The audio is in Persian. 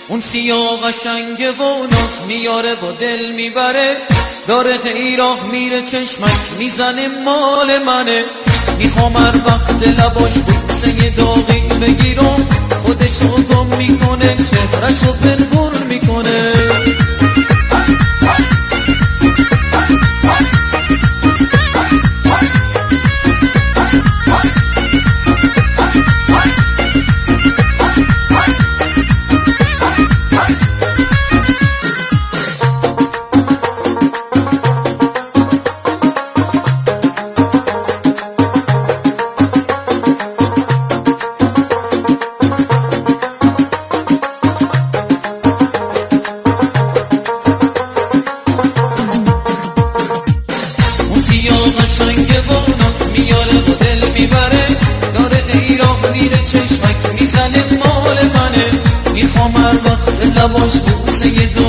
اون سیاه قشنگه و ناز میاره و دل میبره، داره خیراه میره چشمک میزنه مال منه. میخوام هر وقت لباش بوسه داغی بگیرم، خودشو گم میکنه چهرشو پنهون میکنه. قشنگه و ناز میاره و دل میبره، داره ایران میره چشمک میزنه مال منه. میخوام هر وقت لباش بوسه